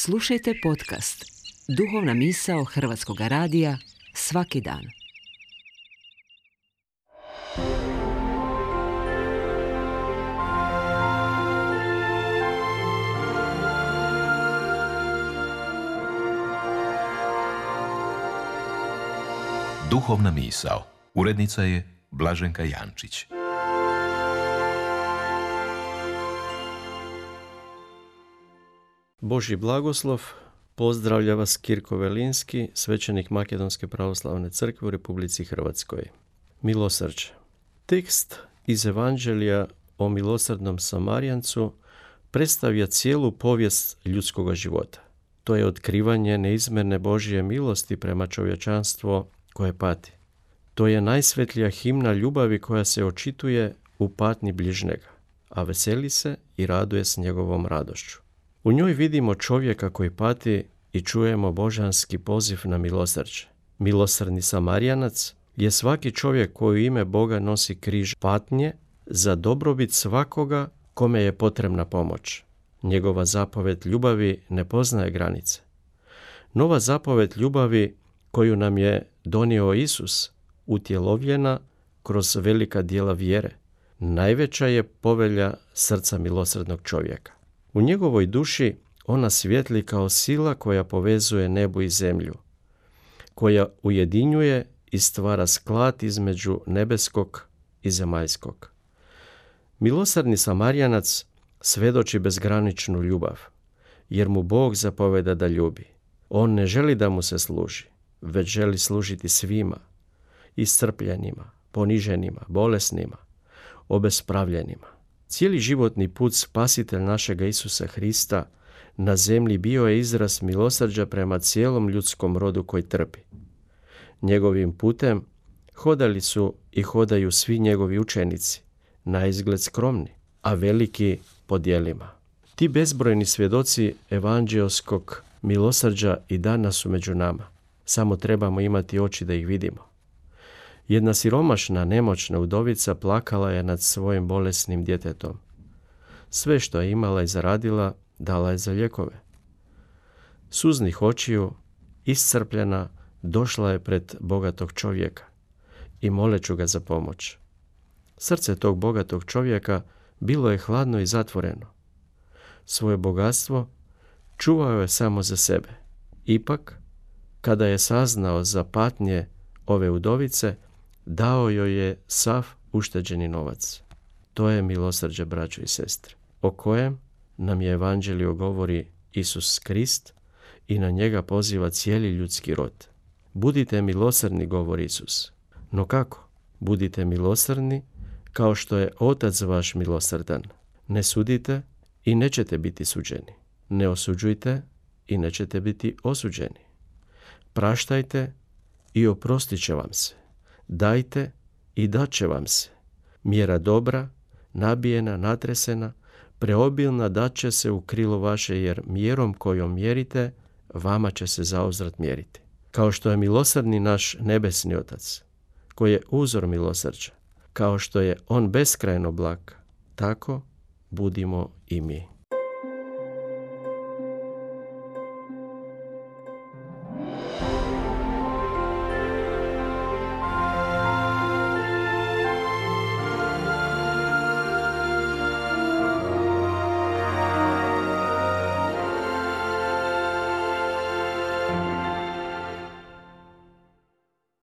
Slušajte podcast Duhovna misao Hrvatskog radija svaki dan. Duhovna misao. Urednica je Blaženka Jančić. Božji blagoslov, pozdravlja vas Kirko Velinski, svećenik Makedonske pravoslavne crkve u Republici Hrvatskoj. Milosrđe. Tekst iz Evanđelja o milosrdnom Samarijancu predstavlja cijelu povijest ljudskog života. To je otkrivanje neizmjerne Božje milosti prema čovječanstvu koje pati. To je najsvetlija himna ljubavi koja se očituje u patnji bližnjega, a veseli se i raduje s njegovom radošću. U njoj vidimo čovjeka koji pati i čujemo božanski poziv na milosrđe. Milosrdni Samarijanac je svaki čovjek koji u ime Boga nosi križ patnje za dobrobit svakoga kome je potrebna pomoć. Njegova zapovjed ljubavi ne poznaje granice. Nova zapovjed ljubavi koju nam je donio Isus, utjelovljena kroz velika djela vjere, najveća je povelja srca milosrdnog čovjeka. U njegovoj duši ona svijetli kao sila koja povezuje nebo i zemlju, koja ujedinjuje i stvara sklad između nebeskog i zemaljskog. Milosrdni Samarijanac svedoči bezgraničnu ljubav, jer mu Bog zapoveda da ljubi. On ne želi da mu se služi, već želi služiti svima, iscrpljenima, poniženima, bolesnima, obespravljenima. Cijeli životni put spasitelj našega Isusa Hrista na zemlji bio je izraz milosrđa prema cijelom ljudskom rodu koji trpi. Njegovim putem hodali su i hodaju svi njegovi učenici, naizgled skromni, a veliki po djelima. Ti bezbrojni svjedoci evanđeoskog milosrđa i danas su među nama. Samo trebamo imati oči da ih vidimo. Jedna siromašna, nemoćna udovica plakala je nad svojim bolesnim djetetom. Sve što je imala i zaradila, dala je za lijekove. Suznih očiju, iscrpljena, došla je pred bogatog čovjeka i moleću ga za pomoć. Srce tog bogatog čovjeka bilo je hladno i zatvoreno. Svoje bogatstvo čuvao je samo za sebe. Ipak, kada je saznao za patnje ove udovice, dao joj je sav ušteđeni novac. To je milosrđe, braćo i sestre, o kojem nam je Evanđelje govori Isus Krist i na njega poziva cijeli ljudski rod. Budite milosrdni, govori Isus. No kako? Budite milosrdni kao što je Otac vaš milosrdan. Ne sudite i nećete biti suđeni. Ne osuđujte i nećete biti osuđeni. Praštajte i oprostit će vam se. Dajte i dat će vam se. Mjera dobra, nabijena, natresena, preobilna dat će se u krilo vaše, jer mjerom kojom mjerite, vama će se zauzvrat mjeriti. Kao što je milosrdni naš nebesni Otac, koji je uzor milosrđa, kao što je on beskrajno blag, tako budimo i mi.